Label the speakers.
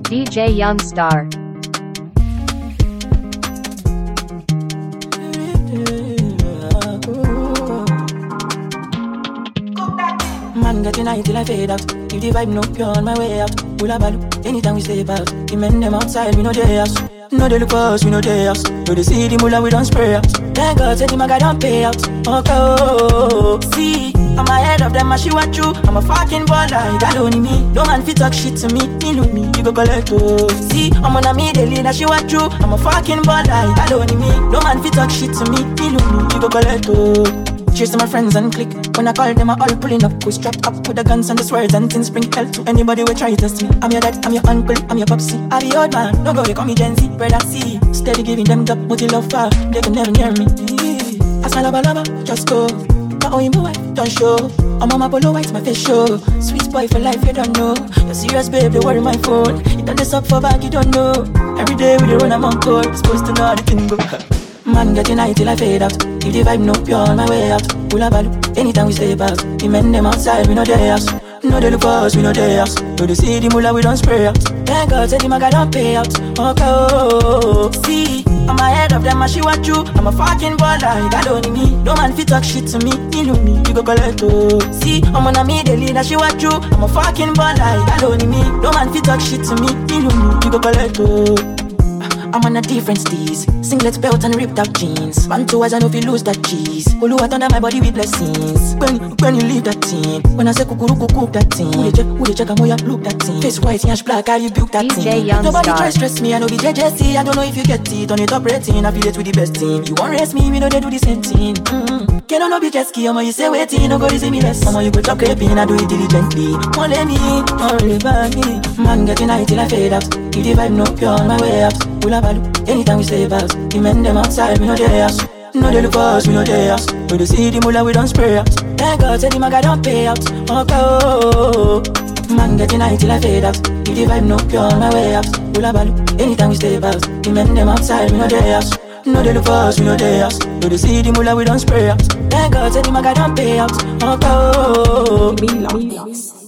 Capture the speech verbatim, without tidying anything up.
Speaker 1: D J Youngstar.
Speaker 2: Man getting high till I fade out. If the vibe no pure on my way out. Pull a balu, anytime we step out. The men them outside, we know they us. No they look for us, we know they us. No they see the mullah, we don't spray out. Thank God, say the maga don't pay out. Okay, oh, see, I'm ahead of them, I she want you. I'm a fucking baller, that only me. No man fit talk shit to me, me know me, you go collect oh. See, I'm on a me, they lead, she want you. I'm a fucking baller, that only me. No man fit talk shit to me, me know me, you go collect oh. Cheers to my friends and click. When I call them, I all pulling up. We strap up with the guns and the swords and things bring hell to anybody who try to test me. I'm your dad, I'm your uncle, I'm your popsy. I be old man, no go, they call me Gen Z. Brother C, steady giving them top, what you love for. They can never near me. I smell a balaba, just go. My own boy, don't show. I'm on my polo white, my face show. Sweet boy for life, you don't know. You're serious, babe, they worry my phone. You done this up for back, you don't know. Every day we run, I'm on call. Supposed to know how the thing go. Man getting high till I fade out. If the vibe no pure on my way out. Pull a balu, anytime we step out. The men them outside, we know they us. No they look for us, we know they us. No they see the mullah, we don't spray out. Thank God, say the maga don't pay out. Okay, oh, see, I'm ahead of them, I she want you. I'm a fucking baller, that only me. No man fit talk shit to me, me know me, you go collect oh. See, I'm on a me, they lead, I she want you. I'm a fucking baller, that only me. No man fit talk shit to me, me know me, you go collect oh. I'm on a different steez. Singlet belt and ripped up jeans. Man two eyes, I know if you lose that cheese. Olu what under my body with blessings. When when you leave that team. When I say kukuru cook that team. Who they check, who they check, I'm how you look that team. Face white, yash black, how you built that team. Nobody try stress me, I know be J J C. I don't know if you get it. On the top rating, affiliate with the best team. You won't race me, we know they do the same thing. Mm-hmm. Can I no be jet ski, I'm you say waiting. No go easy me less. I'm you go chop creping, I do it diligently. Won't let me, won't let me. Man getting high till I fade out. If the vibe no pure on my way out. Pull a balu, anytime we step out. The men them outside, we know they us. No they look for us, we know they us. No they see the mullah, we don't spray out. Thank God, say the maga don't pay out. Okay, oh, man getting high till I fade out. If the vibe no pure on my way out. Pull a balu, anytime we step out. The men them outside, we know they us. No they look for us, we know they us. No they see the mullah, we don't spray out. Thank God, say the maga don't pay out. Okay, oh,
Speaker 3: me love.